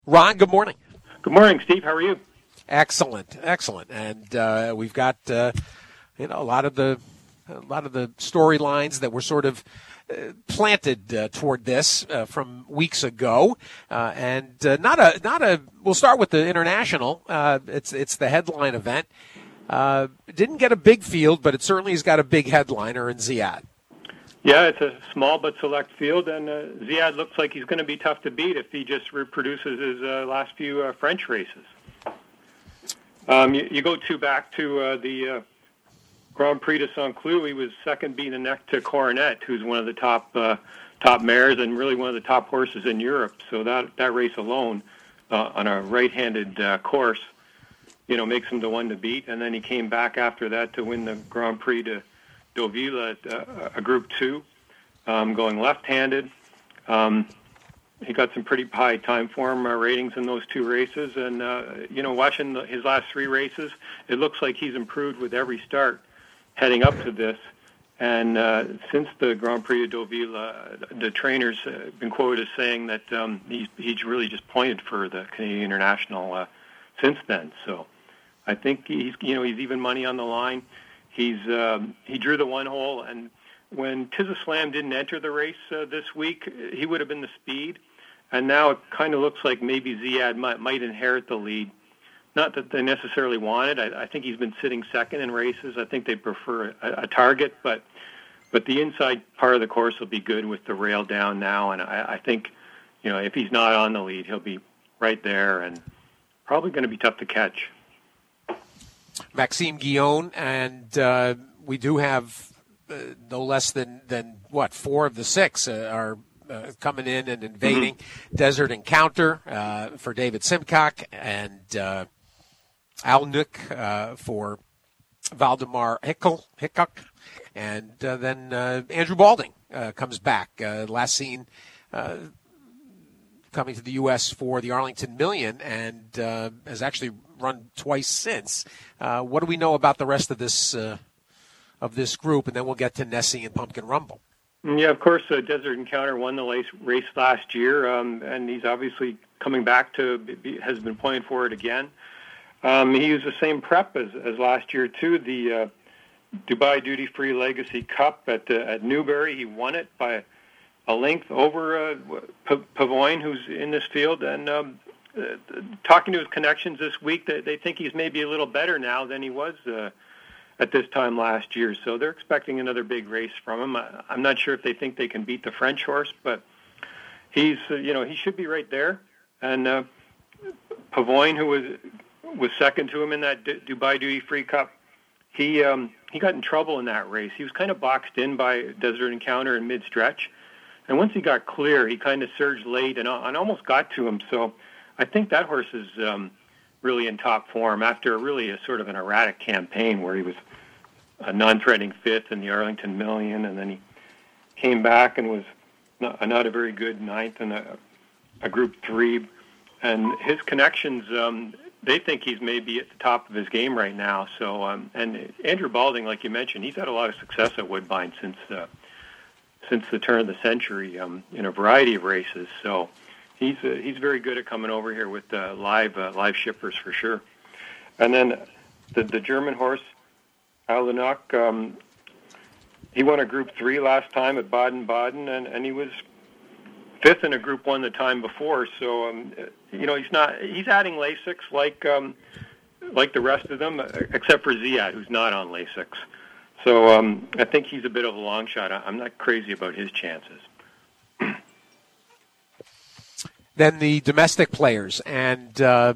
Ron, good morning. Good morning, Steve. How are you? Excellent. And we've got a lot of the storylines that were sort of planted toward this from weeks ago, and We'll start with the international. It's the headline event. Didn't get a big field, but it certainly has got a big headliner in Ziad. Yeah, it's a small but select field, and Ziad looks like he's going to be tough to beat if he just reproduces his last few French races. You go back to the Grand Prix de Saint-Cloud. He was second beating the neck to Coronet, who's one of the top mares and really one of the top horses in Europe. So that race alone on a right-handed course, makes him the one to beat. And then he came back after that to win the Grand Prix de Deauville at a Group 2, going left-handed. He got some pretty high time form ratings in those two races. And, watching his last three races, it looks like he's improved with every start heading up to this. And since the Grand Prix de Deauville, the trainers have been quoted as saying that he's really just pointed for the Canadian International since then. So I think he's even money on the line. He drew the one hole, and when Tizaslam didn't enter the race this week, he would have been the speed. And now it kind of looks like maybe Ziad might inherit the lead. Not that they necessarily want it. I think he's been sitting second in races. I think they prefer a target, but the inside part of the course will be good with the rail down now. And I think, if he's not on the lead, he'll be right there and probably going to be tough to catch. Maxime Guillon, and we do have no less than four of the six are coming in and invading. Mm-hmm. Desert Encounter for David Simcock, and Alnuk for Valdemar Hickok, and then Andrew Balding comes back. Last seen coming to the U.S. for the Arlington Million, and has actually run twice since. What do we know about the rest of this group? And then we'll get to Nessie and Pumpkin Rumble. Yeah, of course, Desert Encounter won the race last year, and he's obviously coming back has been playing for it again. He used the same prep as last year, too, the Dubai Duty Free Legacy Cup at Newbury. He won it by a length over Pavoine, who's in this field, and talking to his connections this week, they think he's maybe a little better now than he was at this time last year. So they're expecting another big race from him. I'm not sure if they think they can beat the French horse, but he should be right there. And Pavoine, who was second to him in that Dubai Duty Free Cup, he got in trouble in that race. He was kind of boxed in by Desert Encounter in mid-stretch. And once he got clear, he kind of surged late and almost got to him. So I think that horse is really in top form after a sort of an erratic campaign where he was a non-threatening fifth in the Arlington Million, and then he came back and was not a very good ninth in a Group 3. And his connections, they think he's maybe at the top of his game right now. So, and Andrew Balding, like you mentioned, he's had a lot of success at Woodbine since the turn of the century in a variety of races. So he's very good at coming over here with live shippers for sure. And then the German horse, Alnuk, he won a Group 3 last time at Baden-Baden, and he was fifth in a Group 1 the time before. So he's adding Lasix like the rest of them, except for Ziad, who's not on Lasix. So I think he's a bit of a long shot. I'm not crazy about his chances. Then the domestic players, and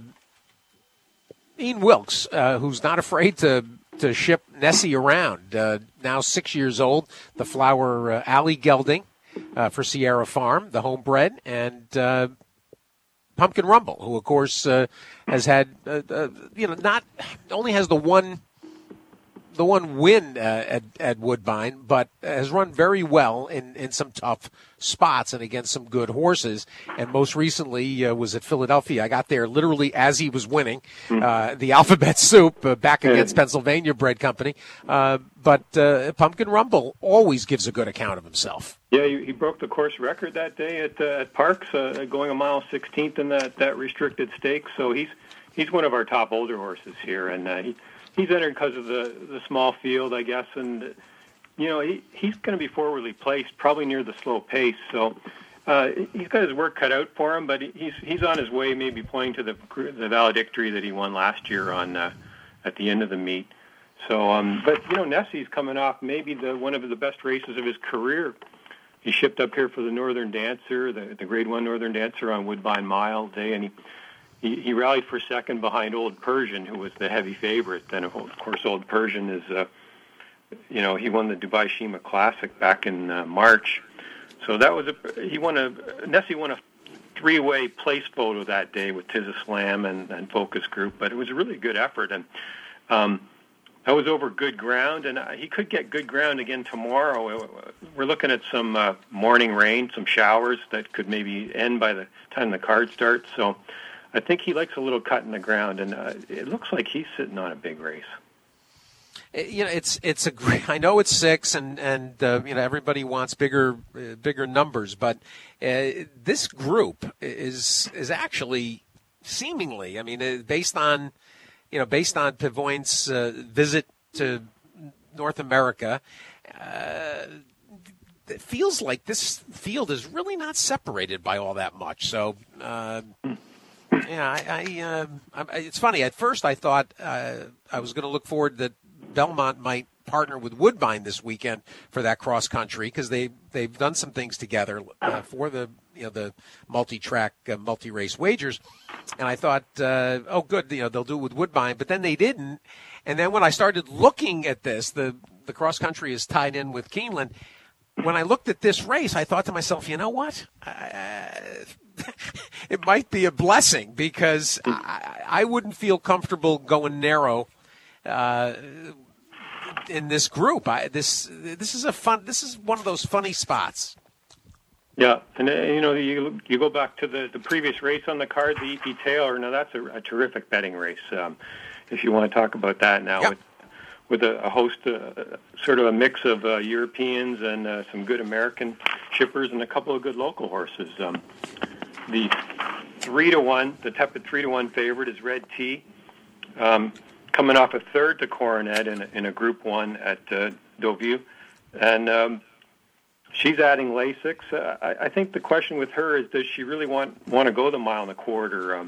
Ian Wilkes, who's not afraid to ship Nessie around. Now 6 years old, the flower Alley Gelding for Sierra Farm, the homebred, and Pumpkin Rumble, who of course has had not only has the one one win at Woodbine, but has run very well in some tough spots and against some good horses. And most recently was at Philadelphia. I got there literally as he was winning the Alphabet Soup back against Pennsylvania Bread Company. But Pumpkin Rumble always gives a good account of himself. Yeah, he broke the course record that day at Parks, going a mile 16th in that restricted stakes. So he's one of our top older horses here, and he's entered because of the small field, I guess, and he's going to be forwardly placed, probably near the slow pace. So he's got his work cut out for him, but he's on his way, maybe pointing to the valedictory that he won last year on at the end of the meet. So, but Nessie's coming off maybe one of the best races of his career. He shipped up here for the Northern Dancer, the Grade 1 Northern Dancer on Woodbine Mile Day, and he rallied for second behind Old Persian, who was the heavy favorite. Then, of course, Old Persian is, he won the Dubai Shima Classic back in March. So that was Nessie won a three-way place photo that day with Tiz Slam and Focus Group, but it was a really good effort. And that was over good ground, and he could get good ground again tomorrow. We're looking at some morning rain, some showers that could maybe end by the time the card starts. So I think he likes a little cut in the ground, and it looks like he's sitting on a big race. It's a great. I know it's 6, and everybody wants bigger numbers, but this group is actually seemingly. I mean, based on Pavoin's visit to North America, it feels like this field is really not separated by all that much. So, it's funny. At first, I thought I was going to look forward that Belmont might partner with Woodbine this weekend for that cross country, because they've done some things together for the multi-track multi-race wagers, and I thought, oh good, they'll do it with Woodbine, but then they didn't. And then when I started looking at this, the cross country is tied in with Keeneland. When I looked at this race, I thought to myself, you know what? It might be a blessing, because I wouldn't feel comfortable going narrow in this group. This is one of those funny spots. Yeah, and you go back to the previous race on the card, the EP Taylor. Now that's a terrific betting race. If you want to talk about that now, yep. with a host, sort of a mix of Europeans and some good American shippers and a couple of good local horses. The 3-1, the tepid 3-1 favorite is Red Tea, coming off a third to Coronet in a Group 1 at Deauville, and she's adding Lasix. I think the question with her is, does she really want to go the mile and a quarter?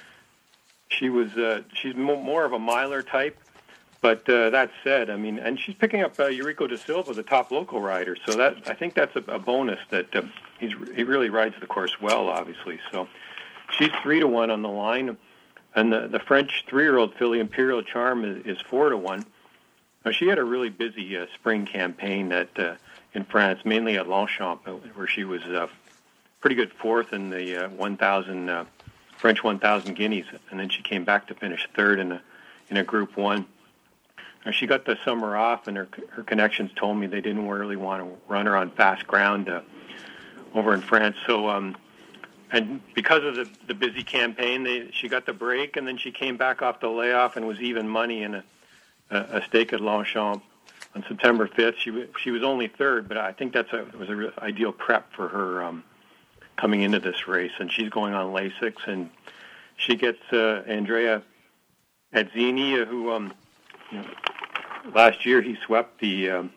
She's more of a miler type, but that said, I mean, and she's picking up Eurico da Silva, the top local rider. So I think that's a bonus that he really rides the course well, obviously. So she's 3-1 on the line, and the French 3-year-old filly Imperial Charm is 4-1. Now, she had a really busy spring campaign in France, mainly at Longchamp, where she was pretty good fourth in the 1,000 French 1,000 guineas, and then she came back to finish third in a Group 1. Now, she got the summer off, and her connections told me they didn't really want to run her on fast ground over in France. So, and because of the busy campaign, she got the break, and then she came back off the layoff and was even money in a stake at Longchamp on September 5th. She was only third, but I think it was a real ideal prep for her coming into this race. And she's going on Lasix, and she gets Andrea Azzini, who last year he swept the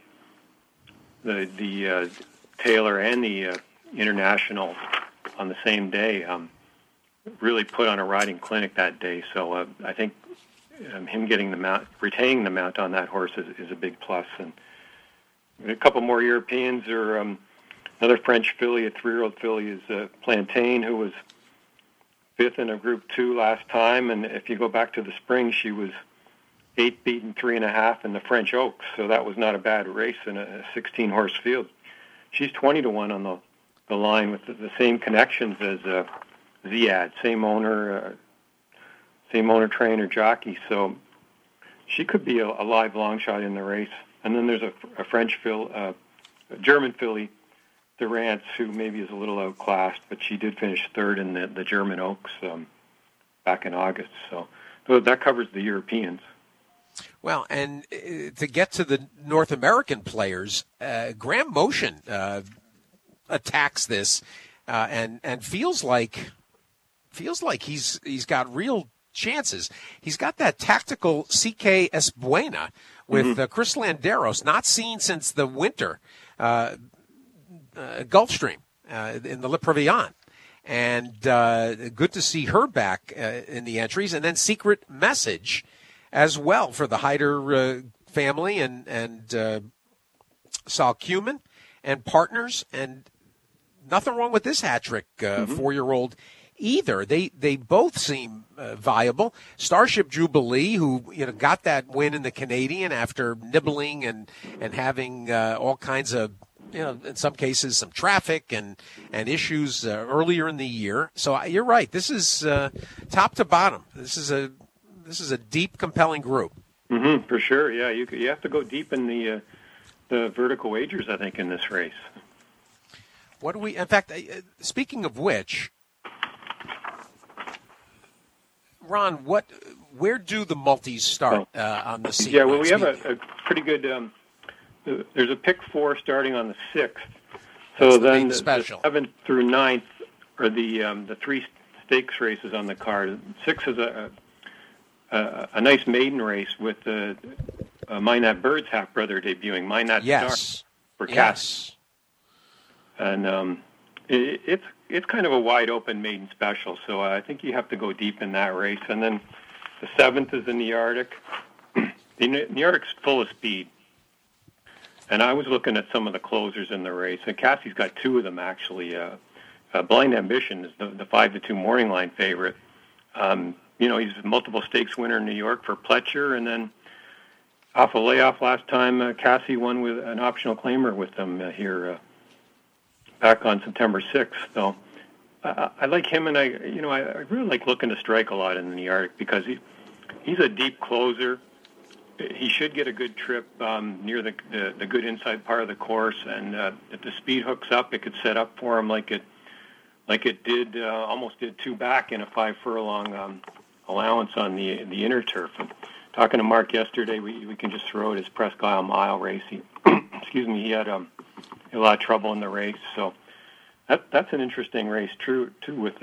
Taylor and the International on the same day. Really put on a riding clinic that day. So I think him getting the mount, retaining the mount on that horse is a big plus. And a couple more Europeans, or another French filly, a 3-year-old filly, is Plantain, who was fifth in a Group 2 last time. And if you go back to the spring, she was 8 beaten 3.5 in the French Oaks. So that was not a bad race in a 16-horse field. She's 20-1 on the line with the same connections as Ziad, same owner, trainer, jockey. So she could be a live long shot in the race. And then there's a German filly, Durance, who maybe is a little outclassed, but she did finish third in the German Oaks back in August. So that covers the Europeans. Well, and to get to the North American players, Graham Motion attacks this and feels like he's got real chances. He's got that tactical CK Esbuena with Chris Landeros, not seen since the winter Gulfstream in the Le Previant. And good to see her back in the entries. And then Secret Message as well for the Hyder family and Saul Cumin and partners. And nothing wrong with this hat trick 4-year-old either. They both seem viable. Starship Jubilee, who got that win in the Canadian after nibbling and having all kinds of, in some cases some traffic and issues earlier in the year. So you're right. This is top to bottom. This is a deep, compelling group. For sure. Yeah, you have to go deep in the vertical wagers, I think, in this race. What do we? In fact, speaking of which, Ron, where do the multis start on the sequence? Yeah, well, we have a pretty good. There's a pick 4 starting on the 6th. So then the 7th through 9th are the 3 stakes races on the card. 6 is a nice maiden race with Mine That Bird's half brother debuting, Mine That Star for Cass. And it's kind of a wide open maiden special, so I think you have to go deep in that race. And then the 7th is the Nearctic. The Nearctic's full of speed. And I was looking at some of the closers in the race, and Cassie's got 2 of them actually. Blind Ambition is the 5-2 morning line favorite. He's a multiple stakes winner in New York for Pletcher, and then off a layoff last time, Cassie won with an optional claimer with them here back on September 6th. So I like him, and I really like Looking to Strike a lot in the Arctic because he's a deep closer. He should get a good trip near the good inside part of the course, and if the speed hooks up, it could set up for him like it did almost did 2 back in a 5 furlong allowance on the inner turf. And talking to Mark yesterday, we can just throw out his Presque Isle Mile race. He had a lot of trouble in the race, so that's an interesting race too. With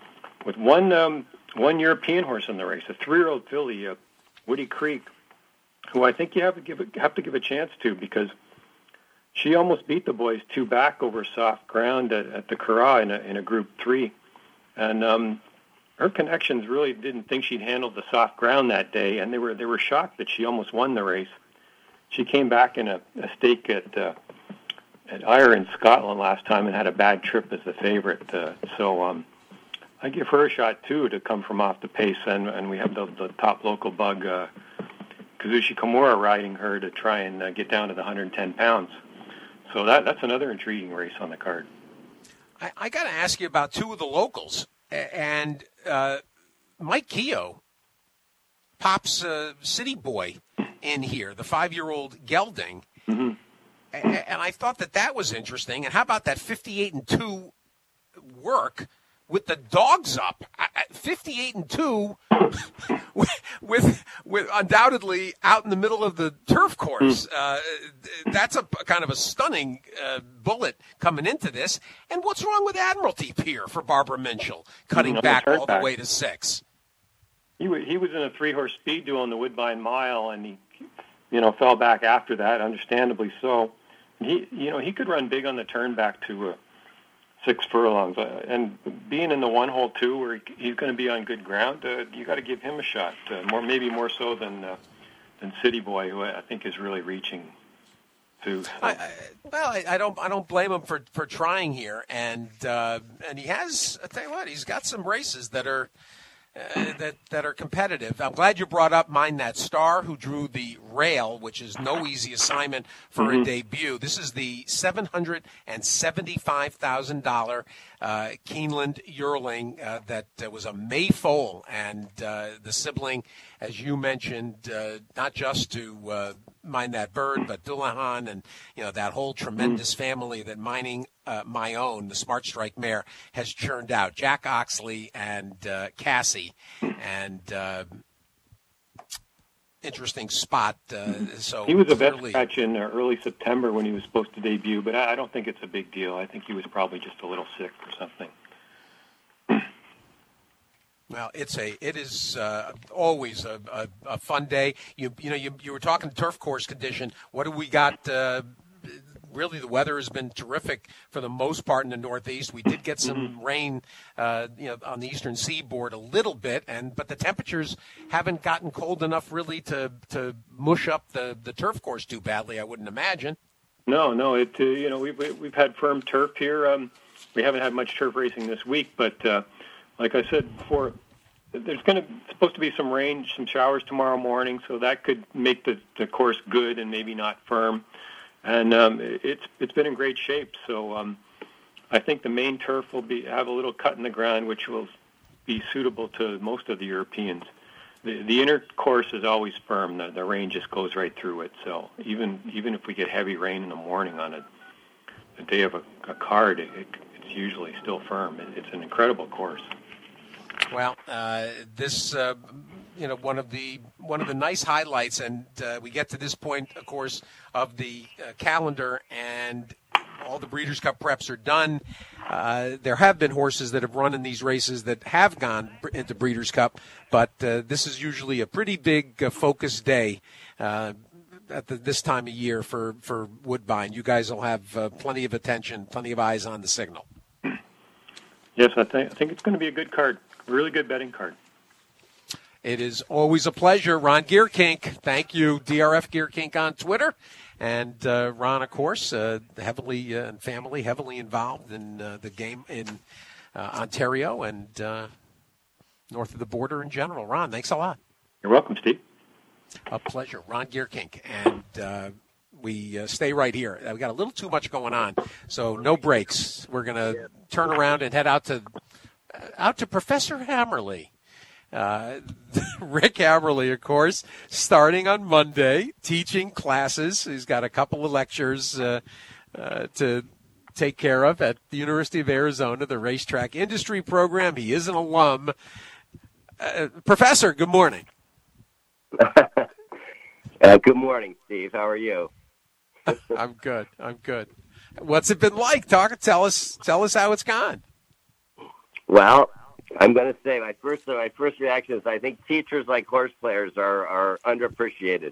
one European horse in the race, a 3-year-old filly, Woody Creek, who I think you have to give a chance to because she almost beat the boys 2 back over soft ground at the Curragh in a Group 3, and her connections really didn't think she'd handled the soft ground that day, and they were shocked that she almost won the race. She came back in a stake at Ayr in Scotland last time and had a bad trip as the favorite. So I give her a shot too to come from off the pace, and we have the top local bug, Kazushi Komura, riding her to try and get down to the 110 pounds. So that's another intriguing race on the card. I got to ask you about 2 of the locals. And Mike Keogh pops City Boy in here, the 5-year-old gelding. Mm-hmm. And I thought that was interesting. And how about that 58-2 work with the dogs up? 58-2 with undoubtedly out in the middle of the turf course. That's a kind of a stunning bullet coming into this. And what's wrong with Admiralty Pier for Barbara Minchell, cutting back all the way to 6? He was in a 3-horse speed duel in the Woodbine Mile, and he fell back after that, understandably so. He could run big on the turn back to 6 furlongs, and being in the 1 hole too, where he's going to be on good ground, you got to give him a shot. Maybe more so than City Boy, who I think is really reaching too. So. I don't blame him for trying here, and he has. I tell you what, he's got some races that are that are competitive. I'm glad you brought up Mine That Star, who drew the rail, which is no easy assignment for a debut. This is the $775,000 Keeneland yearling that was a May foal, and the sibling, as you mentioned, not just to mine that bird, but Dullahan and that whole tremendous family that mining my own, the Smart Strike mare, has churned out. Jack Oxley and Cassie, and interesting spot. So he was a best catch in early September when he was supposed to debut, but I don't think it's a big deal. I think he was probably just a little sick or something. Well, it is always a fun day. You were talking turf course condition. What do we got? Really, the weather has been terrific for the most part in the Northeast. We did get some rain, on the eastern seaboard a little bit, but the temperatures haven't gotten cold enough really to mush up the turf course too badly, I wouldn't imagine. No, we've had firm turf here. We haven't had much turf racing this week, but like I said before, there's supposed to be some rain, some showers tomorrow morning, so that could make the course good and maybe not firm. And it's been in great shape, so I think the main turf will have a little cut in the ground, which will be suitable to most of the Europeans. The inner course is always firm. The rain just goes right through it. So even if we get heavy rain in the morning on a day of a card, it's usually still firm. It's an incredible course. Well, this one of the nice highlights, and we get to this point, of course, of the calendar, and all the Breeders' Cup preps are done. There have been horses that have run in these races that have gone into Breeders' Cup, but this is usually a pretty big focus day at this time of year for Woodbine. You guys will have plenty of attention, plenty of eyes on the signal. Yes, I think it's going to be a good card, a really good betting card. It is always a pleasure. Ron Gearkink, thank you. DRF Gearkink on Twitter. And Ron, of course, heavily involved in the game in Ontario and north of the border in general. Ron, thanks a lot. You're welcome, Steve. A pleasure. Ron Gearkink. And we stay right here. We got a little too much going on, so no breaks. We're going to turn around and head out to Professor Hammerly. Rick Hammerly, of course, starting on Monday, teaching classes. He's got a couple of lectures to take care of at the University of Arizona, the racetrack industry program. He is an alum. Professor, good morning. Good morning, Steve. How are you? I'm good. What's it been like? Tell us how it's gone. Well, I'm going to say my first reaction is I think teachers like horse players are underappreciated.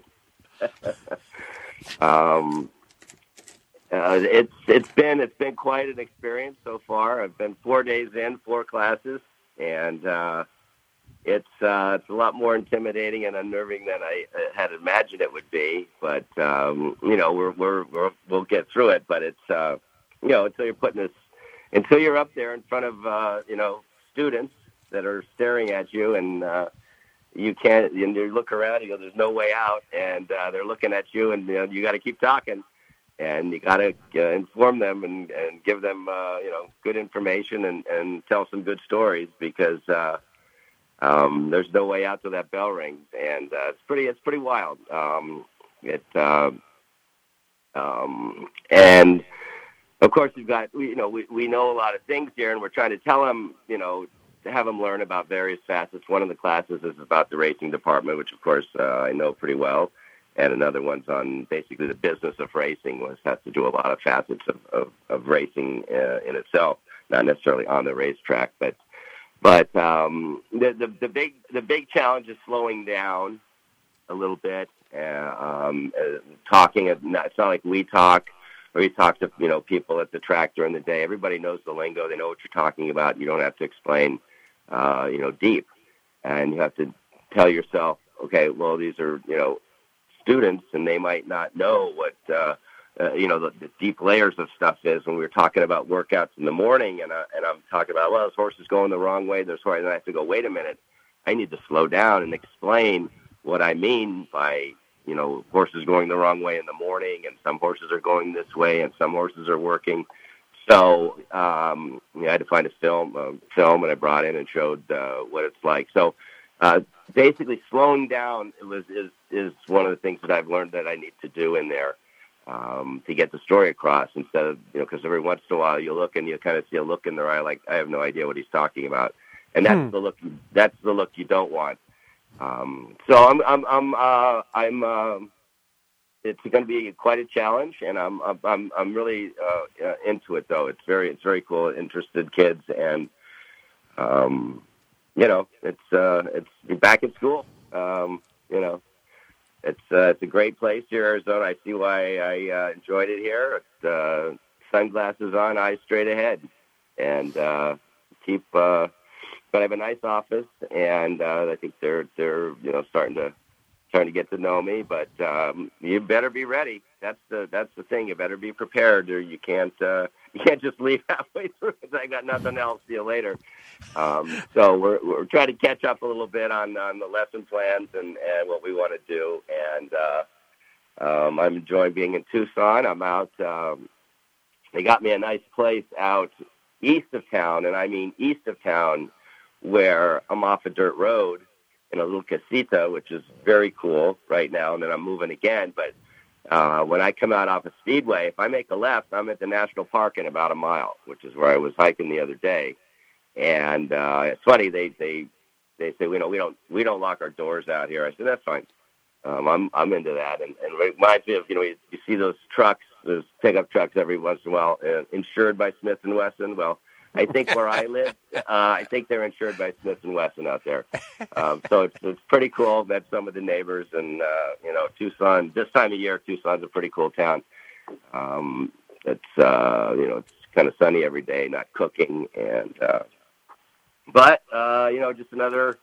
It's been quite an experience so far. I've been 4 days in, 4 classes, and it's a lot more intimidating and unnerving than I had imagined it would be. But we'll get through it. But it's until you're up there in front of students that are staring at you, and you look around, you go, there's no way out, and they're looking at you, and you got to keep talking, and you got to inform them and give them good information and tell some good stories, because there's no way out till that bell rings, and it's pretty wild. And of course, we know a lot of things here, and we're trying to tell them, to have them learn about various facets. One of the classes is about the racing department, which of course I know pretty well, and another one's on basically the business of racing, which has to do a lot of facets of racing in itself, not necessarily on the racetrack, but the big challenge is slowing down a little bit, talking. It's not like we talk, or you talk to people at the track during the day. Everybody knows the lingo; they know what you're talking about. You don't have to explain, deep, and you have to tell yourself, okay, well, these are students, and they might not know what the deep layers of stuff is. When we were talking about workouts in the morning, and I'm talking about, well, this horse is going the wrong way. And I have to go, wait a minute. I need to slow down and explain what I mean by, horses going the wrong way in the morning, and some horses are going this way, and some horses are working. So I had to find a film, and I brought in and showed what it's like. So basically, slowing down is one of the things that I've learned that I need to do in there to get the story across. Instead of because every once in a while you look and you kind of see a look in their eye like I have no idea what he's talking about, and that's the look. That's the look you don't want. So I'm it's going to be quite a challenge, and I'm really into it though. It's very cool. Interested kids, and it's back in school. It's a great place here, Arizona. I see why I enjoyed it here. It's, sunglasses on, eyes straight ahead, and but I have a nice office, and I think they're starting to get to know me. But you better be ready. That's the thing. You better be prepared, or you can't just leave halfway through. I got nothing else. See you later. So we're trying to catch up a little bit on the lesson plans and what we want to do. And I'm enjoying being in Tucson. I'm out. They got me a nice place out east of town, and I mean east of town, where I'm off a dirt road in a little casita, which is very cool right now, and then I'm moving again. But when I come out off a speedway, if I make a left, I'm at the national park in about a mile, which is where I was hiking the other day. And it's funny, they say, we don't lock our doors out here. I said, that's fine. I'm into that. And it reminds me of, you see those trucks, those pickup trucks every once in a while, insured by Smith & Wesson. Well, I think where I live, I think they're insured by Smith & Wesson out there. So it's pretty cool. Met some of the neighbors, and Tucson. This time of year, Tucson's a pretty cool town. It's kind of sunny every day, not cooking, and but just another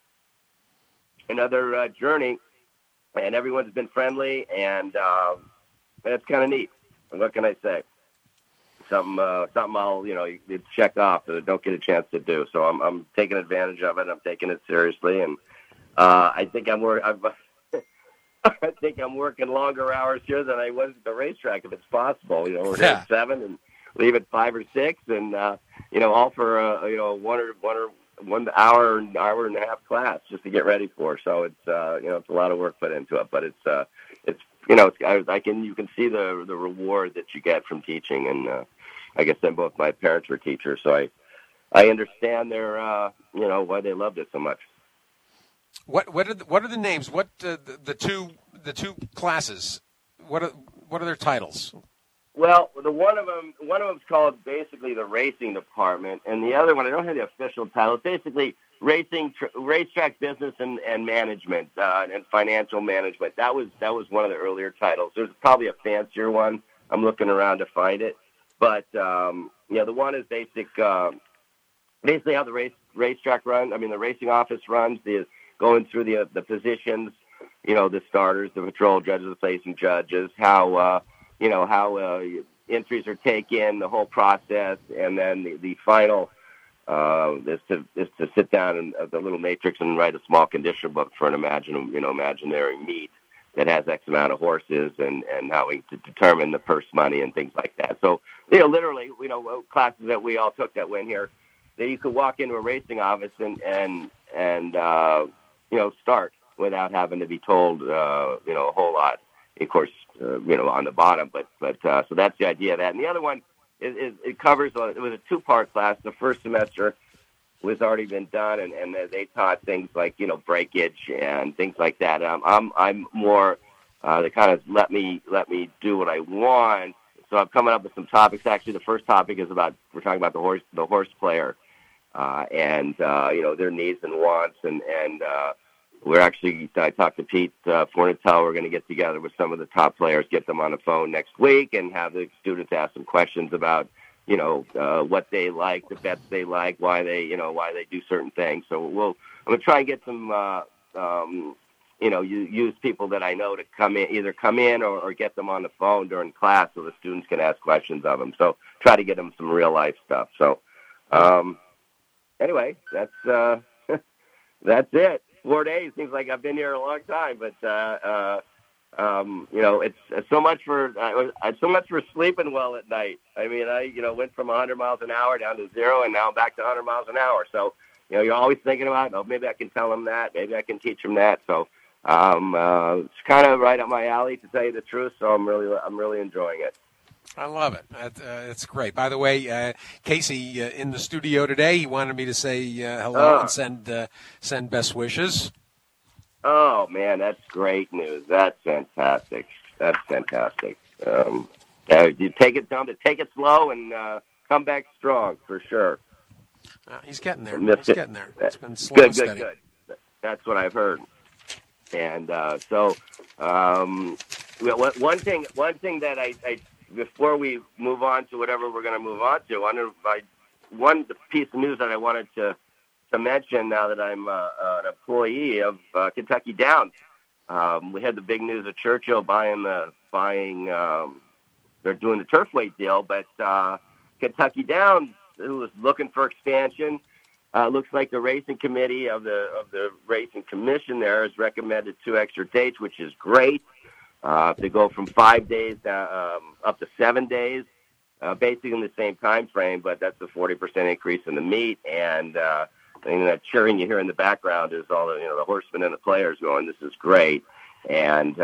journey, and everyone's been friendly, and it's kind of neat. What can I say? Something I'll check off that I don't get a chance to do. So I'm taking advantage of it. I'm taking it seriously, and I think I'm working longer hours here than I was at the racetrack, if it's possible. We're here at 7 and leave at 5 or 6, and all for 1 hour and a half class just to get ready for. So it's it's a lot of work put into it, but you can see the reward that you get from teaching, and I guess then both my parents were teachers, so I understand their why they loved it so much. What are the names? What the two classes? What are their titles? Well, one of them's called basically the racing department, and the other one, I don't have the official title. It's basically racetrack business and management and financial management. That was one of the earlier titles. There's probably a fancier one. I'm looking around to find it, but the one is basically how the racetrack runs. I mean, the racing office runs, going through the positions, the starters, the patrol judges, the placing judges, how entries are taken, the whole process, and then the final is to sit down and the little matrix and write a small condition book for an imaginary meet that has X amount of horses, and how we to determine the purse money and things like that. So literally, classes that we all took that went here, that you could walk into a racing office and start without having to be told a whole lot. Of course, on the bottom, but so that's the idea of that. And the other one is it covers. It was a 2-part class. The first semester was already been done, and they taught things like breakage and things like that. I'm more they kind of let me do what I want. So I'm coming up with some topics. Actually, the first topic is we're talking about the horse player, and their needs and wants, and I talked to Pete Fornatale. We're going to get together with some of the top players, get them on the phone next week, and have the students ask some questions about, what they like, the bets they like, why they do certain things. So I'm going to try and get some, use people that I know to come in or get them on the phone during class so the students can ask questions of them. So try to get them some real life stuff. So, anyway, that's That's it. 4 days seems like I've been here a long time, but it's so much for sleeping well at night. I mean, I went from 100 miles an hour down to 0, and now I'm back to 100 miles an hour. So you're always thinking about, maybe I can tell him that, maybe I can teach him that. So it's kind of right up my alley, to tell you the truth. So I'm really enjoying it. I love it. It's great. By the way, Casey in the studio today. He wanted me to say hello and send best wishes. Oh man, that's great news. That's fantastic. You take it slow and come back strong for sure. He's getting there. Getting there. It's been slow and steady. Good. That's what I've heard. And one thing that I before we move on to whatever we're going to move on to, one piece of news that I wanted to mention now that I'm an employee of Kentucky Downs. We had the big news of Churchill buying. They're doing the turf weight deal, but Kentucky Downs, who was looking for expansion, looks like the racing committee of the racing commission there has recommended 2 extra dates, which is great. To go from 5 days up to 7 days, basically in the same time frame, but that's a 40% increase in the meet. And that cheering you hear in the background is all the horsemen and the players going, "This is great." And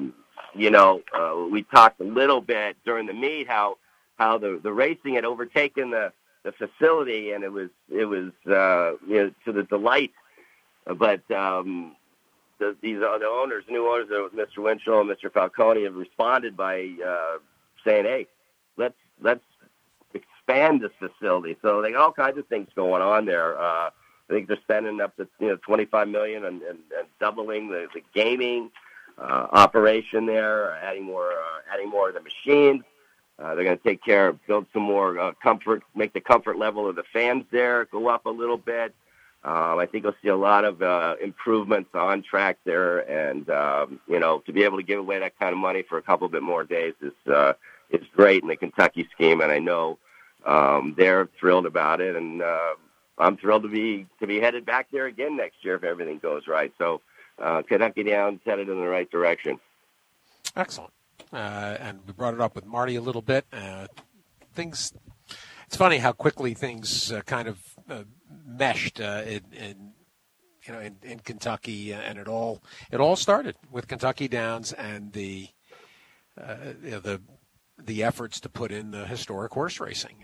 we talked a little bit during the meet how the racing had overtaken the facility, and it was to the delight. But the new owners, Mr. Winchell and Mr. Falcone, have responded by saying, "Hey, let's expand this facility." So they got all kinds of things going on there. I think they're spending up to $25 million and doubling the gaming operation there, adding more of the machines. They're going to build some more comfort, make the comfort level of the fans there go up a little bit. I think you'll see a lot of improvements on track there, and to be able to give away that kind of money for a couple bit more days is great in the Kentucky scheme, and I know they're thrilled about it, and I'm thrilled to be headed back there again next year if everything goes right. So Kentucky Downs headed in the right direction. Excellent. And we brought it up with Marty a little bit. It's funny how quickly things kind of meshed in Kentucky, and it all started with Kentucky Downs and the efforts to put in the historic horse racing.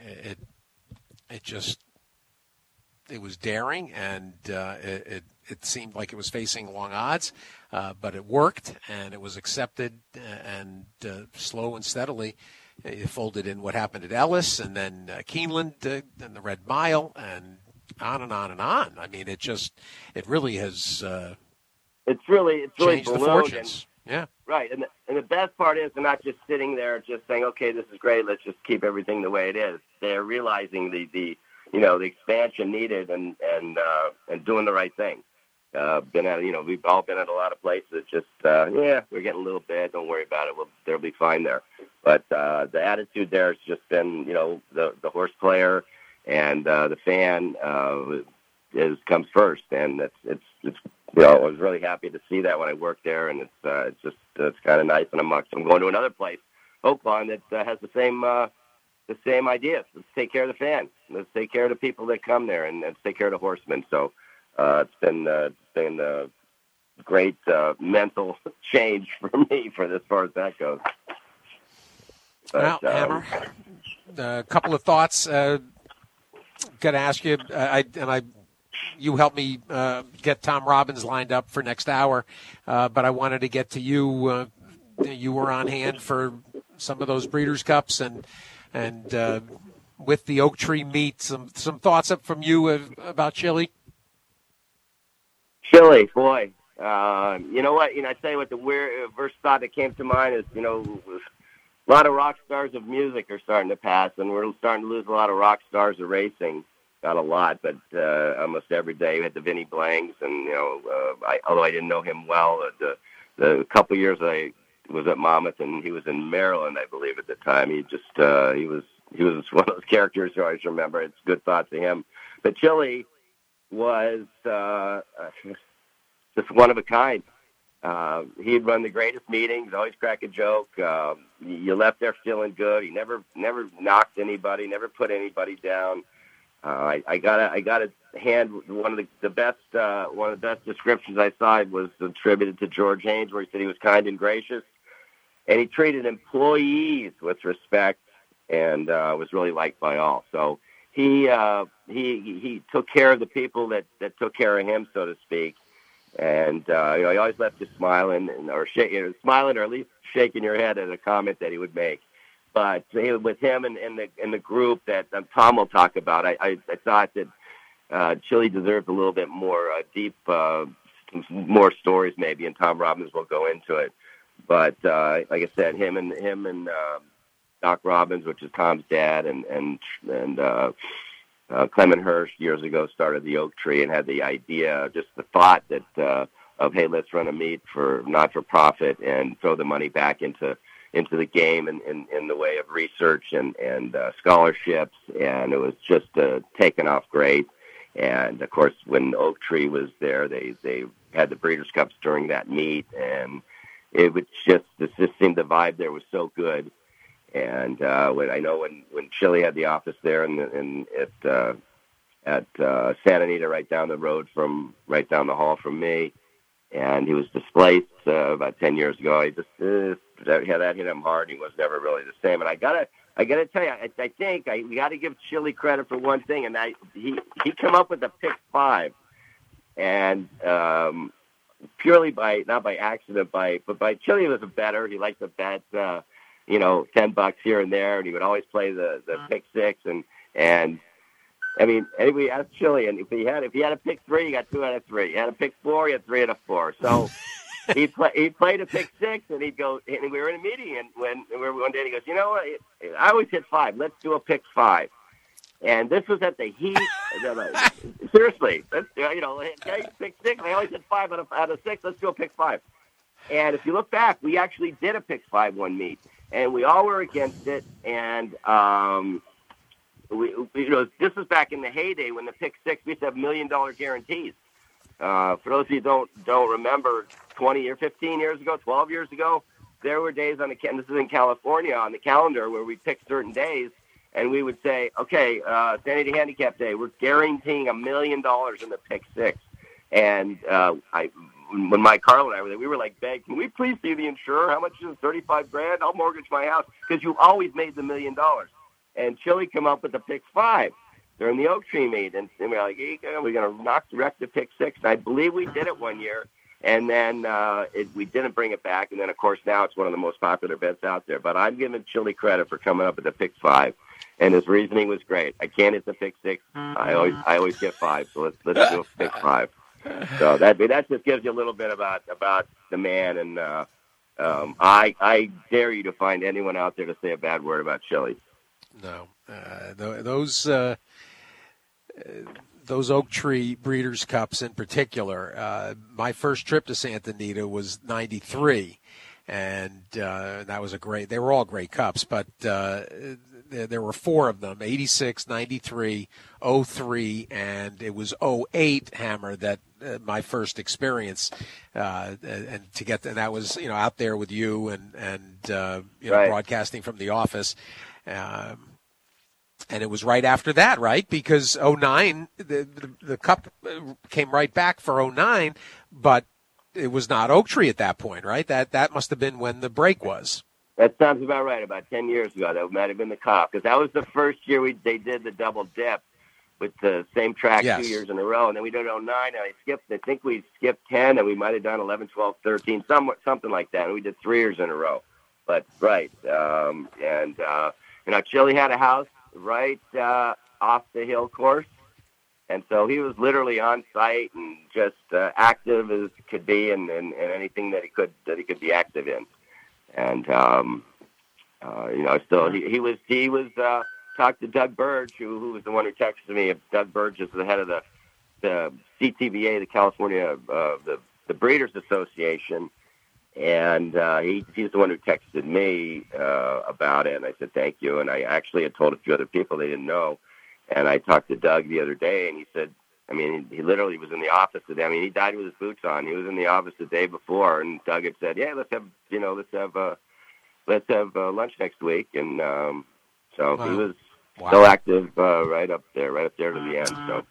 It was daring, and it seemed like it was facing long odds, but it worked, and it was accepted, and slow and steadily it folded in what happened at Ellis, and then Keeneland, and the Red Mile, and on and on and on. I mean, it really has. It's really changed the fortunes. Yeah. Right, and the best part is they're not just sitting there just saying, "Okay, this is great. Let's just keep everything the way it is." They're realizing the expansion needed and doing the right thing. We've all been at a lot of places. Just we're getting a little bit. Don't worry about it. They'll be fine there. But the attitude there has just been, the horse player and the fan comes first, and it's I was really happy to see that when I worked there, and it's kind of nice. And I'm going to another place, Oakland, that has the same idea. Let's take care of the fans. Let's take care of the people that come there, and let's take care of the horsemen. So it's been a great mental change for me as far as that goes. But, Hammer, a couple of thoughts. Got to ask you, you helped me get Tom Robbins lined up for next hour, but I wanted to get to you. You were on hand for some of those Breeders' Cups, and with the Oak Tree meet, some thoughts up from you about Chile. Chile, boy, you know what? I tell you what, the first thought that came to mind is, a lot of rock stars of music are starting to pass, and we're starting to lose a lot of rock stars of racing. Not a lot, but almost every day. We had the Vinnie Blangs, and although I didn't know him well, the couple years I was at Monmouth, and he was in Maryland, I believe, at the time. He was one of those characters who I always remember. It's good thoughts of him. But Chile, was just one of a kind. He'd run the greatest meetings, always crack a joke. You left there feeling good. He never knocked anybody, never put anybody down. I gotta hand one of the best descriptions I saw was attributed to George Haynes, where he said he was kind and gracious, and he treated employees with respect, and was really liked by all. So he took care of the people that took care of him, so to speak. And he always left you smiling, smiling, or at least shaking your head at a comment that he would make. But with him and the group that Tom will talk about, I thought that Chili deserved a little bit more deep, more stories maybe, and Tom Robbins will go into it. But like I said, him and Doc Robbins, which is Tom's dad, and Clement Hirsch years ago started the Oak Tree and had the idea, just the thought that of, hey, let's run a meet for not-for-profit and throw the money back into the game in the way of research and scholarships, and it was just taken off great. And of course, when Oak Tree was there, they had the Breeders' Cups during that meet, and it just seemed the vibe there was so good. And when Chili had the office there at Santa Anita, right down the hall from me, and he was displaced about 10 years ago. He just that hit him hard. He was never really the same. And I gotta tell you, I think we got to give Chili credit for one thing, and he came up with the pick 5, and purely not by accident, but by Chili was a bettor. He liked to bet. $10 here and there, and he would always play the pick 6, and I mean, anyway, asked Chili, and if he had a pick 3, you got 2 out of 3. You had a pick 4, you had 3 out of 4. So he played a pick 6, and he'd go, and we were in a meeting, and one day he goes, you know what, I always hit 5. Let's do a pick 5. And this was at the heat. Seriously, pick 6. I always hit 5 out of 6. Let's do a pick 5. And if you look back, we actually did a pick 5 one meet. And we all were against it, and this was back in the heyday when the pick 6 we used to have $1 million guarantees. For those of you who don't remember, 20 or 15 years ago, 12 years ago, there were days this is in California, on the calendar where we picked certain days, and we would say, okay, Santa Anita Handicap Day, we're guaranteeing $1 million in the pick 6. And when Mike Carl and I were there, we were like, "Beg, can we please see the insurer? How much is it? $35,000? I'll mortgage my house," because you always made the $1 million. And Chili came up with the pick 5 during the Oak Tree meet, and we were like, hey, we're going to wreck the pick 6. And I believe we did it one year, and then we didn't bring it back. And then, of course, now it's one of the most popular bets out there. But I'm giving Chili credit for coming up with the pick 5, and his reasoning was great. I can't hit the pick 6. I always get 5, so let's do a pick 5. So that just gives you a little bit about the man, and I dare you to find anyone out there to say a bad word about Chili. No, those Oak Tree Breeders' Cups in particular. My first trip to Santa Anita was '93, and that was they were all great cups, but there were 4 of them: '86, '93, '03, and it was '08 Hammer that my first experience, and that was out there with you and right. Broadcasting from the office. And it was right after that, right? Because '09, the cup came right back for '09, but it was not Oak Tree at that point, right? That must have been when the break was. That sounds about right. About 10 years ago, that might have been the cup, because that was the first year they did the double dip with the same track 2 years in a row, and then we did 09, and I think we skipped 10, and we might have done 11, 12, 13, something like that, and we did 3 years in a row. But right, Chili had a house right off the hill course, and so he was literally on site and just active as could be, and anything that he could be active in. And he was talked to Doug Burge, who was the one who texted me. Doug Burge is the head of the CTBA, the California the Breeders Association. And he's the one who texted me about it, and I said thank you. And I actually had told a few other people they didn't know. And I talked to Doug the other day, and he said, I mean, he literally was in the office today. I mean, he died with his boots on. He was in the office the day before, and Doug had said, "Yeah, let's have lunch next week." And so he was still active right up there to the end. So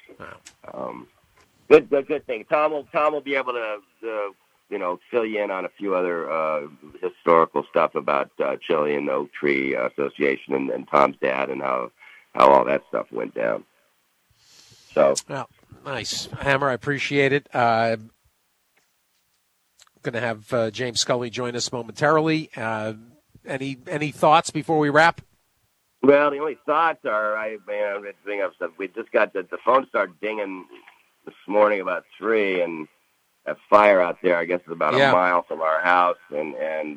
good thing. Tom will be able to fill you in on a few other historical stuff about Chile and the Oak Tree Association and Tom's dad and how all that stuff went down. So, well, nice, Hammer. I appreciate it. I'm going to have James Scully join us momentarily. Any thoughts before we wrap? Well, the only thoughts are, we just got the phone started dinging this morning about 3, and a fire out there. I guess it's about a mile from our house, and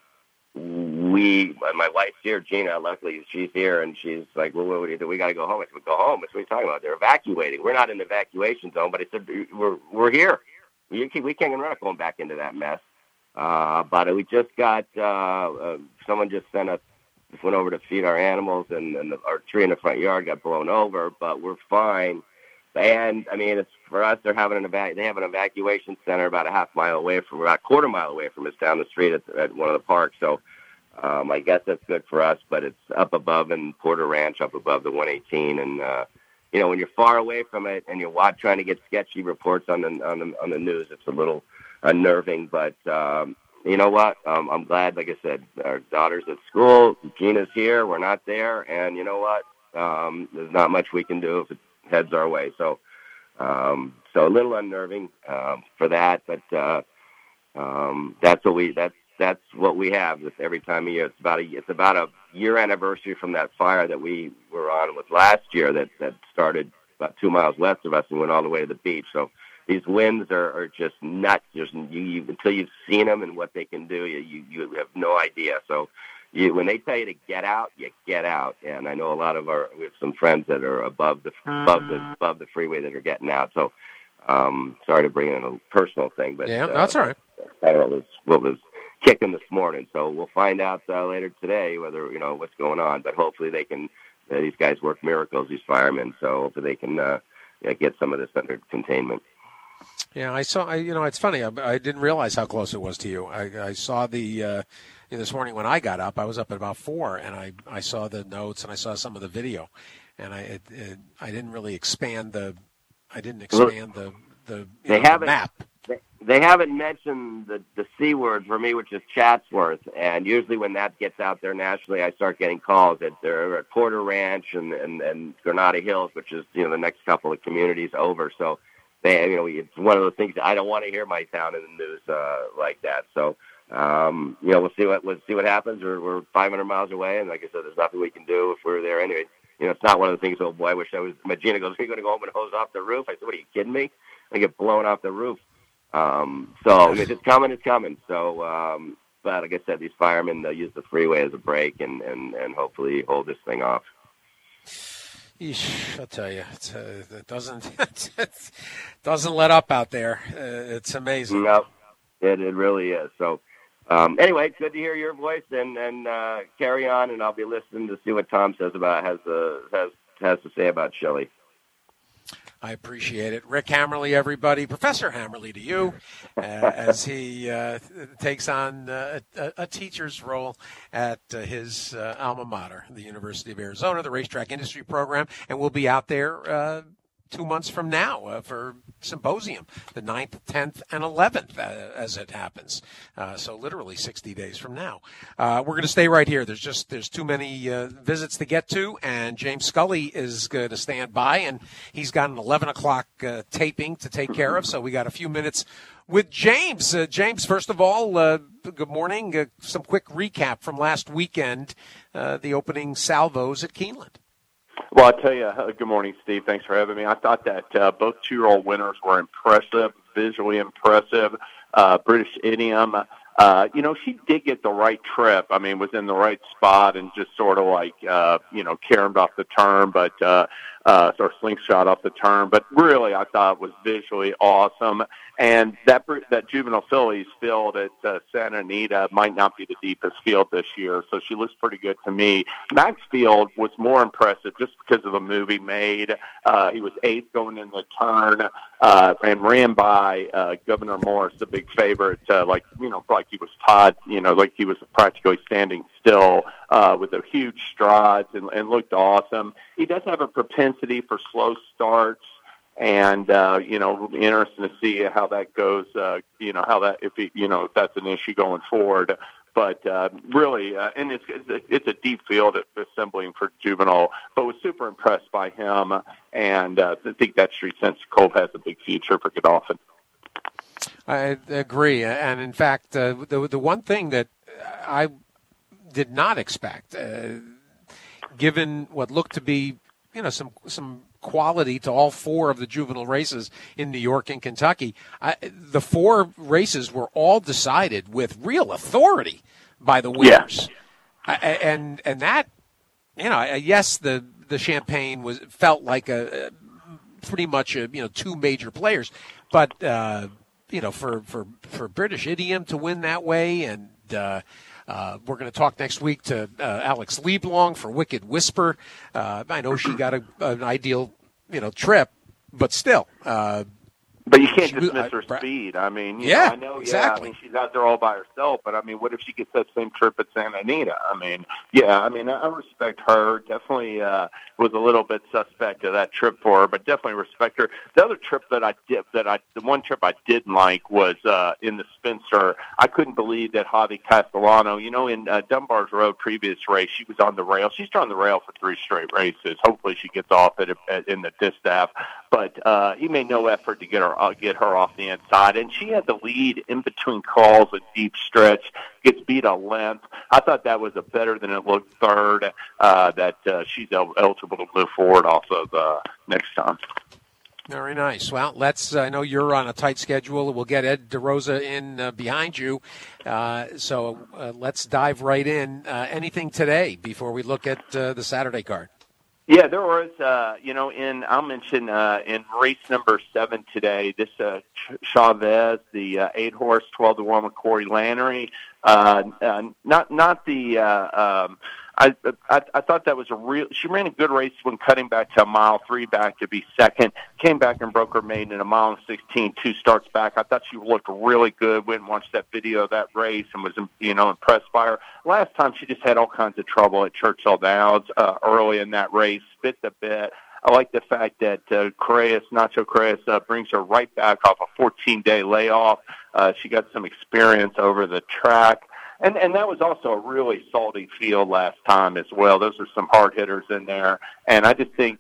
my wife's here, Gina. Luckily, she's here, and she's like, "Well, what do you do? We got to go home." I said, "Go home." That's what you're talking about. They're evacuating. We're not in the evacuation zone, but I said we're here. We can't run going back into that mess. But we just got someone just went over to feed our animals, and our tree in the front yard got blown over, but we're fine. And I mean, it's for us. They have an evacuation center about about a quarter mile away from us down the street at one of the parks. So I guess that's good for us. But it's up above in Porter Ranch, up above the 118, and when you're far away from it and you're trying to get sketchy reports on the news, it's a little unnerving. But you know what? I'm glad. Like I said, our daughter's at school. Gina's here. We're not there, and you know what? There's not much we can do if it heads our way. So a little unnerving for that, but that's what we have this every time of year. It's about a year anniversary from that fire that we were on with last year that started about 2 miles west of us and went all the way to the beach. So these winds are just nuts. Until you've seen them and what they can do, you have no idea. So when they tell you to get out, you get out. And I know we have some friends that are above the freeway that are getting out. So sorry to bring in a personal thing, but that's all right. I don't know what was kicking this morning. So we'll find out later today whether what's going on. But hopefully they can. These guys work miracles, these firemen. So hopefully they can get some of this under containment. Yeah, I saw. It's funny. I didn't realize how close it was to you. I saw this morning when I got up. I was up at about 4, and I saw the notes and I saw some of the video, and I didn't really expand the. I didn't expand the map. They haven't mentioned the C word for me, which is Chatsworth, and usually when that gets out there nationally, I start getting calls at Porter Ranch and Granada Hills, which is the next couple of communities over. So. It's one of those things that I don't want to hear my town in the news like that. So, we'll see what happens. We're 500 miles away, and like I said, there's nothing we can do if we're there anyway. It's not one of the things. Oh boy, I wish I was. Gina goes, "Are you going to go home and hose off the roof?" I said, "What are you kidding me? I get blown off the roof." So if it's coming, it's coming. So, but like I said, these firemen use the freeway as a break and hopefully hold this thing off. I'll tell you, it doesn't let up out there. It's amazing. No, it really is. So, anyway, good to hear your voice, and carry on, and I'll be listening to see what Tom has to say about Chile. I appreciate it. Rick Hammerly, everybody. Professor Hammerly to you, as he takes on a teacher's role at his alma mater, the University of Arizona, the Racetrack Industry Program, and we'll be out there 2 months from now for symposium, the 9th, 10th, and 11th, as it happens. So literally 60 days from now. We're going to stay right here. There's too many visits to get to, and James Scully is going to stand by, and he's got an 11 o'clock taping to take care of, so we got a few minutes with James. James, first of all, good morning. Some quick recap from last weekend, the opening salvos at Keeneland. Well, I'll tell you, good morning, Steve. Thanks for having me. I thought that both 2-year-old winners were impressive, visually impressive. British Idiom, she did get the right trip. I mean, was in the right spot and just sort of like, caromed off the turn. But or slingshot off the turn. But really, I thought it was visually awesome. And that juvenile fillies field at Santa Anita might not be the deepest field this year, so she looks pretty good to me. Max Field was more impressive just because of the move he made. He was eighth going in the turn and ran by Governor Morris, the big favorite, like he was Todd, like he was practically standing still with a huge strides and looked awesome. He does have a propensity for slow starts. And interesting to see how that goes. If that's an issue going forward. But really, and it's a deep field at assembling for juvenile. But was super impressed by him, and I think that Street Sense Colt has a big future for Godolphin. I agree, and in fact, the one thing that I did not expect, given what looked to be some quality to all four of the juvenile races in New York and Kentucky. The four races were all decided with real authority by the winners. Yeah. And that, yes, the Champagne felt like a pretty much two major players, but for British Idiom to win that way, and we're going to talk next week to Alex Lieblong for Wicked Whisper. I know she got an ideal, trip, but still. But you can't dismiss her speed. I mean, I know, exactly. I mean, she's out there all by herself, but I mean, what if she gets that same trip at Santa Anita? I mean, I respect her. Definitely was a little bit suspect of that trip for her, but definitely respect her. The other trip the one trip I didn't like was in the Spencer. I couldn't believe that Javi Castellano, in Dunbar's Road previous race, she was on the rail. She's on the rail for 3 straight races. Hopefully she gets off in the distaff, but he made no effort to get her off the inside, and she had the lead in between calls, a deep stretch, gets beat a length. I thought that was a better than it looked third, that she's eligible to move forward also the next time. Very nice. Well, I know you're on a tight schedule. We'll get Ed DeRosa in behind you. So let's dive right in. Anything today before we look at the Saturday card? Yeah, there was, I'll mention in race number 7 today, this Chavez, the 8-horse, 12-1 with Corey Lannery. I thought that was she ran a good race when cutting back to a mile 3 back to be second. Came back and broke her maiden in a mile 16, 2 starts back. I thought she looked really good. Went and watched that video of that race and was, impressed by her. Last time she just had all kinds of trouble at Churchill Downs early in that race, bit the bit. I like the fact that Nacho Correas brings her right back off a 14-day layoff. She got some experience over the track. And that was also a really salty field last time as well. Those are some hard hitters in there. And I just think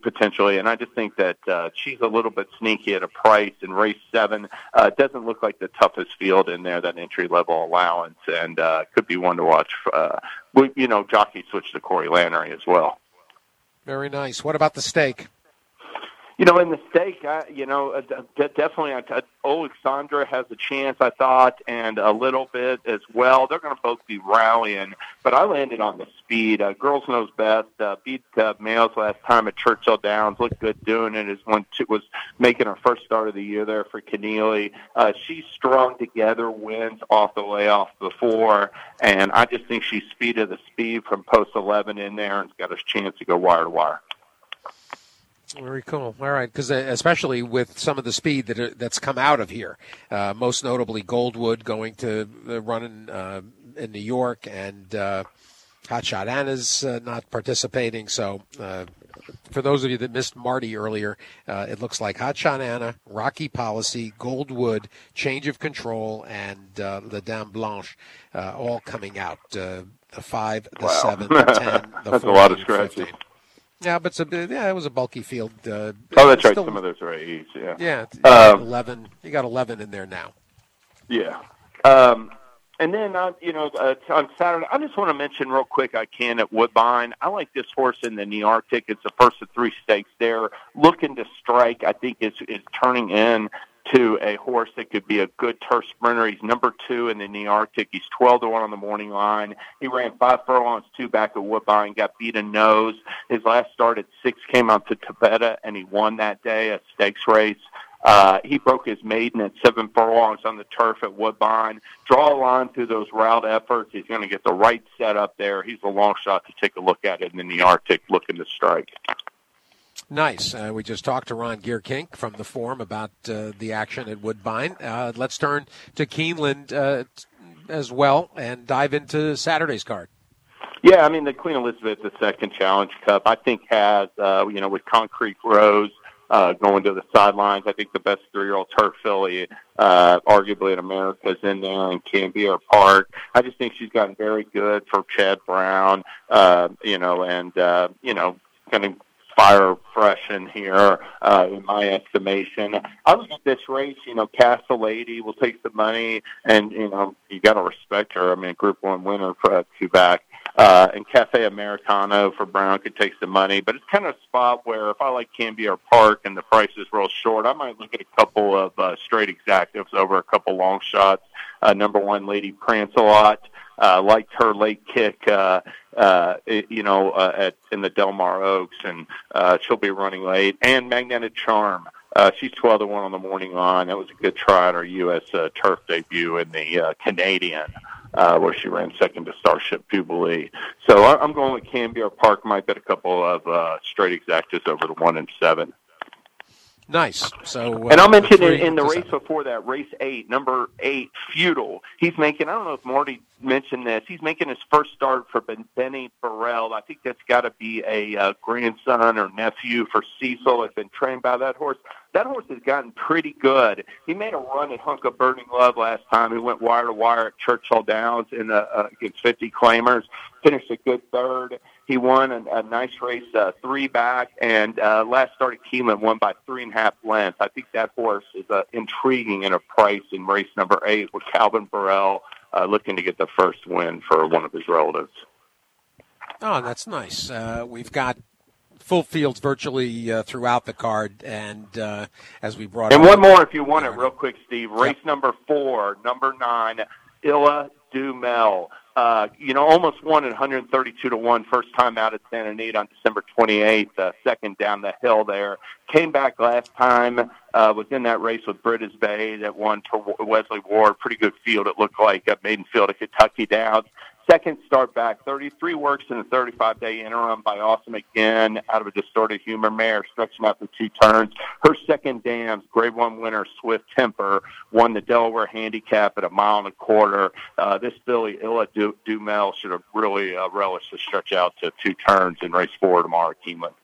that she's a little bit sneaky at a price in race 7. It doesn't look like the toughest field in there, that entry-level allowance, and could be one to watch. Jockey switch to Corey Lannery as well. Very nice. What about the stake? In the stake, definitely, Alexandra has a chance, I thought, and a little bit as well. They're going to both be rallying, but I landed on the speed. Girls Knows Best beat males last time at Churchill Downs. Looked good doing it. Was making her first start of the year there for Keneally. She's strung together wins off the layoff before, and I just think she's speed of the speed from post 11 in there and's got a chance to go wire to wire. Very cool. All right, because especially with some of the speed that's come out of here, most notably Goldwood going to run in New York, and Hot Shot Anna's not participating. So for those of you that missed Marty earlier, it looks like Hot Shot Anna, Rocky Policy, Goldwood, Change of Control, and the Dame Blanche all coming out. The 5, the 7, the 10, the 14, that's a lot of scratches. 15. Yeah, but it was a bulky field. That's right. Some of those are A's. Yeah. Yeah. 11. You got 11 in there now. Yeah. And then on Saturday, I just want to mention real quick. At Woodbine. I like this horse in the New Arctic. It's the first of 3 stakes there. Looking to strike. I think is turning in to a horse that could be a good turf sprinter. He's number 2 in the Arctic. He's 12-1 on the morning line. He ran 5 furlongs, 2 back at Woodbine, got beat a nose. His last start at 6 came out to Tibeta, and he won that day, a stakes race. He broke his maiden at 7 furlongs on the turf at Woodbine. Draw a line through those route efforts. He's going to get the right setup there. He's a long shot to take a look at it in the Arctic, looking to strike. Nice. We just talked to Ron Gierkink from the Forum about the action at Woodbine. Let's turn to Keeneland as well and dive into Saturday's card. Yeah, I mean, the Queen Elizabeth II Challenge Cup, I think, has, with Concrete Rose going to the sidelines, I think the best 3-year-old turf filly, arguably in America, is in there in Cambier Park. I just think she's gotten very good for Chad Brown, going to fire fresh in here, in my estimation. I look at this race, Castle Lady will take the money, and, you got to respect her. I mean, Group 1 winner for Quebec. And Cafe Americano for Brown could take some money, but it's kind of a spot where if I like Cambier Park and the price is real short, I might look at a couple of straight exactives over a couple long shots. Number 1, Lady Prancelot. Liked her late kick, in the Del Mar Oaks, and she'll be running late. And Magnetic Charm, she's 12-1 on the morning line. That was a good try on her U.S. turf debut in the Canadian, where she ran second to Starship Jubilee. So I'm going with Cambier Park. Might bet a couple of straight exactas over the 1 and 7. Nice. So, and I'll mention in the race before that, race 8, number 8, Feudal. He's making, I don't know if Marty mentioned this, he's making his first start for Benny Burrell. I think that's got to be a grandson or nephew for Cecil. Has been trained by that horse. That horse has gotten pretty good. He made a run at Hunk of Burning Love last time. He went wire to wire at Churchill Downs against 50 claimers. Finished a good third. He won a nice race, 3 back, and last start at Keeneland won by 3.5 lengths. I think that horse is intriguing in a price in race number 8 with Calvin Burrell looking to get the first win for one of his relatives. Oh, that's nice. We've got full fields virtually throughout the card, and as we brought and one more if you want it real quick, Steve. Race number 4, number 9, Illa Dumel. Almost won at 132-1 first time out at Santa Anita on December 28th, second down the hill there. Came back last time, was in that race with British Bay that won to Wesley Ward. Pretty good field, it looked like, at maiden field at Kentucky Downs. Second start back, 33 works in a 35-day interim by Awesome Again out of a Distorted Humor mare, stretching out the 2 turns. Her second dams, Grade 1 winner Swift Temper, won the Delaware Handicap at 1.25 miles. This filly, Illa Dumel, should have really relished to stretch out to 2 turns in race 4 tomorrow at Keeneland.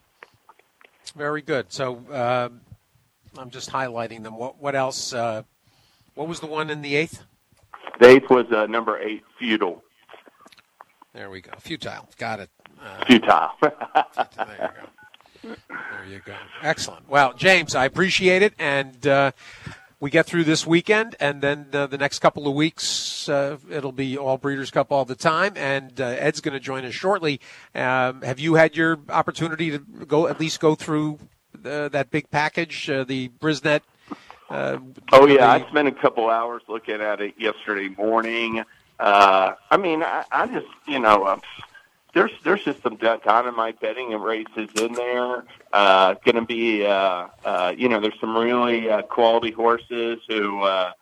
Very good. So I'm just highlighting them. What else? What was the one in the 8th? The 8th was number 8, Feudal. There we go. Futile. Got it. Futile. There you go. Excellent. Well, James, I appreciate it. And we get through this weekend, and then the next couple of weeks, it'll be all Breeders' Cup all the time. And Ed's going to join us shortly. Have you had your opportunity to at least go through that big package, the Brisnet? I spent a couple hours looking at it yesterday morning. I just, there's just some dynamite betting and races in there. Going to be, there's some really quality horses who,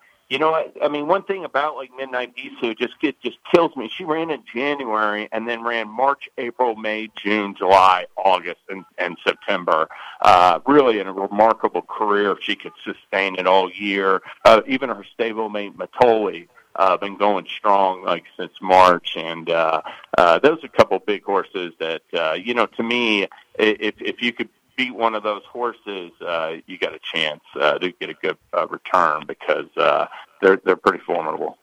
one thing about like Midnight Bisou just kills me. She ran in January and then ran March, April, May, June, July, August, and September. Really in a remarkable career if she could sustain it all year. Even her stablemate Matoli been going strong like since March, and those are a couple big horses that to me, if you could beat one of those horses, you got a chance to get a good return because they're pretty formidable.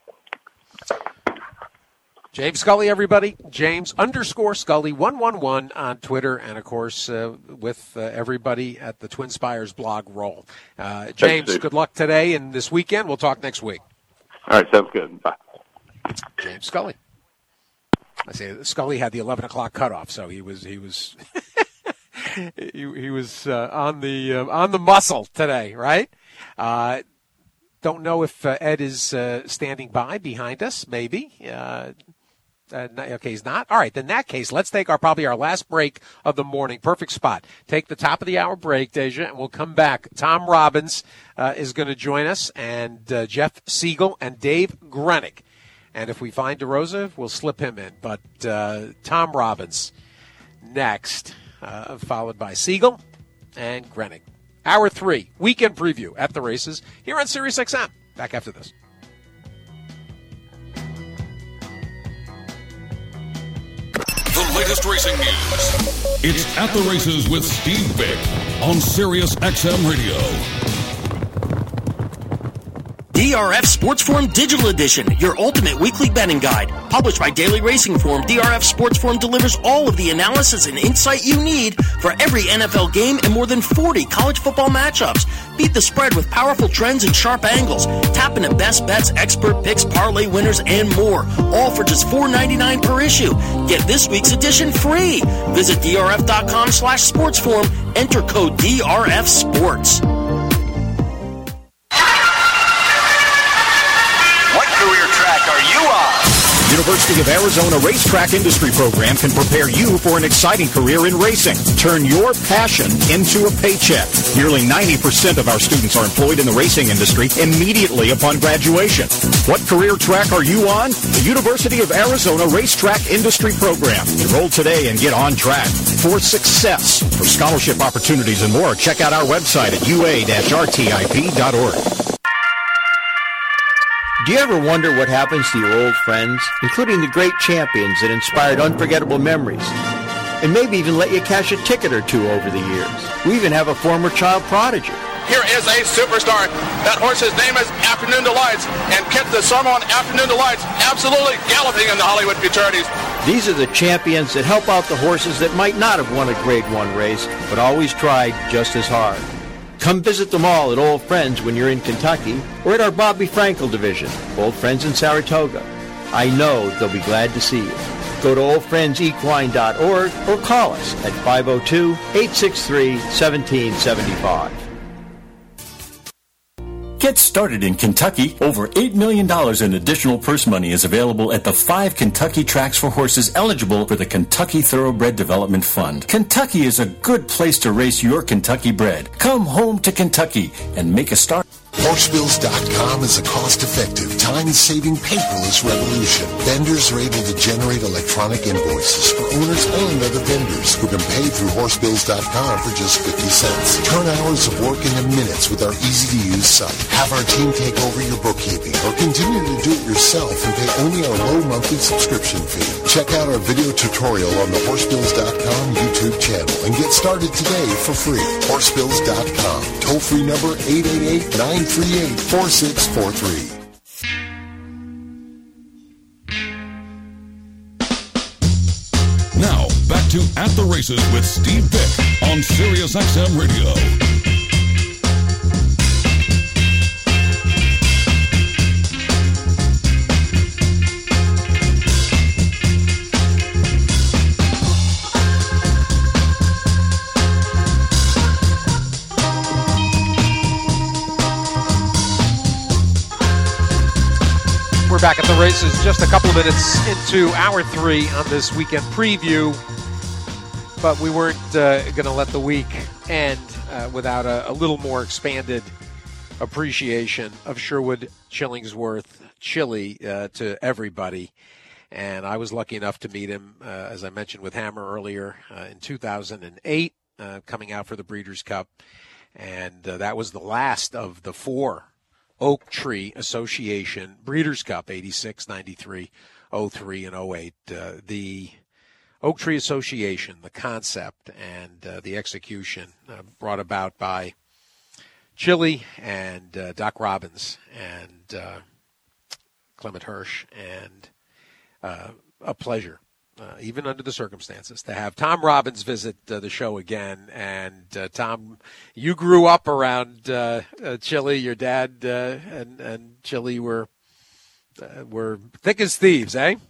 James Scully, everybody. James _Scully 111 on Twitter, and of course with everybody at the Twin Spires blog roll. James, good luck today and this weekend. We'll talk next week. All right, sounds good. Bye. James Scully. I say Scully had the 11 o'clock cutoff, so he was he was on the muscle today, right? Don't know if Ed is standing by behind us. Maybe. Okay, he's not. All right, in that case, let's take probably our last break of the morning. Perfect spot. Take the top of the hour break, Deja, and we'll come back. Tom Robbins is going to join us, and Jeff Siegel and Dave Grenick. And if we find DeRosa, we'll slip him in. But Tom Robbins next, followed by Siegel and Grenick. Hour 3, weekend preview at the races here on SiriusXM. Back after this. The latest racing news. It's At the Races with Steve Bick on SiriusXM Radio. DRF Sports Forum Digital Edition, your ultimate weekly betting guide. Published by Daily Racing Form, DRF Sports Forum delivers all of the analysis and insight you need for every NFL game and more than 40 college football matchups. Beat the spread with powerful trends and sharp angles. Tap into best bets, expert picks, parlay winners, and more. All for just $4.99 per issue. Get this week's edition free. Visit drf.com/sportsforum. Enter code DRFSports. University of Arizona Racetrack Industry Program can prepare you for an exciting career in racing. Turn your passion into a paycheck. Nearly 90% of our students are employed in the racing industry immediately upon graduation. What career track are you on? The University of Arizona Racetrack Industry Program. Enroll today and get on track for success. For scholarship opportunities and more, check out our website at ua-rtip.org. Do you ever wonder what happens to your old friends, including the great champions that inspired unforgettable memories, and maybe even let you cash a ticket or two over the years? We even have a former child prodigy. Here is a superstar. That horse's name is Afternoon Delights, and Kit the Sormon Afternoon Delights absolutely galloping in the Hollywood Futurities. These are the champions that help out the horses that might not have won a Grade 1 race, but always tried just as hard. Come visit them all at Old Friends when you're in Kentucky or at our Bobby Frankel division, Old Friends in Saratoga. I know they'll be glad to see you. Go to oldfriendsequine.org or call us at 502-863-1775. Get started in Kentucky. Over $8 million in additional purse money is available at the 5 Kentucky tracks for horses eligible for the Kentucky Thoroughbred Development Fund. Kentucky is a good place to race your Kentucky bred. Come home to Kentucky and make a start. Horsebills.com is a cost-effective, time-saving paperless revolution. Vendors are able to generate electronic invoices for owners and other vendors who can pay through Horsebills.com for just 50 cents. Turn hours of work into minutes with our easy-to-use site. Have our team take over your bookkeeping or continue to do it yourself and pay only our low monthly subscription fee. Check out our video tutorial on the Horsebills.com YouTube channel and get started today for free. Horsebills.com. Toll-free number 888-938-4643. Now, back to At the Races with Steve Bick on SiriusXM Radio. We're back at the races just a couple of minutes into hour 3 on this weekend preview. But we weren't going to let the week end without a little more expanded appreciation of Sherwood Chillingsworth Chili to everybody. And I was lucky enough to meet him, as I mentioned with Hammer earlier, in 2008, coming out for the Breeders' Cup. And that was the last of the 4 Oak Tree Association Breeders' Cup, 86, 93, 03, and 08. The Oak Tree Association, the concept and the execution brought about by Chili and Doc Robbins and Clement Hirsch, and a pleasure, even under the circumstances, to have Tom Robbins visit the show again. And Tom, you grew up around Chili. Your dad and Chili were thick as thieves, eh?